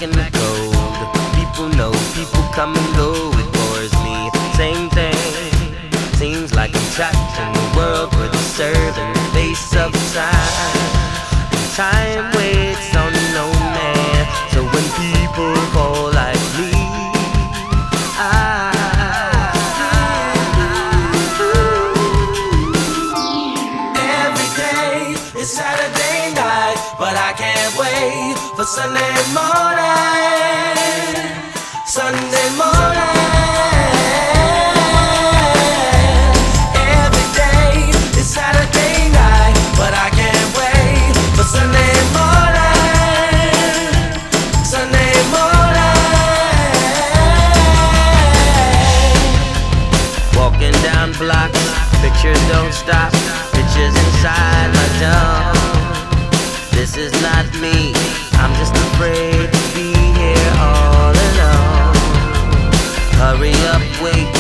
in the cold. People know, people come and go. It bores me, same thing. Seems like I'm trapped in a world where they serve in the face of time. Time waits on no man. So when people fall like me, every day is Saturday night, but I can't wait for Sunday morning. Sunday morning. Every day is Saturday night, but I can't wait for Sunday morning. Sunday morning. Walking down blocks, pictures don't stop. Pictures inside my dome. This is not me, I'm just afraid to be here all alone. Hurry up, wait.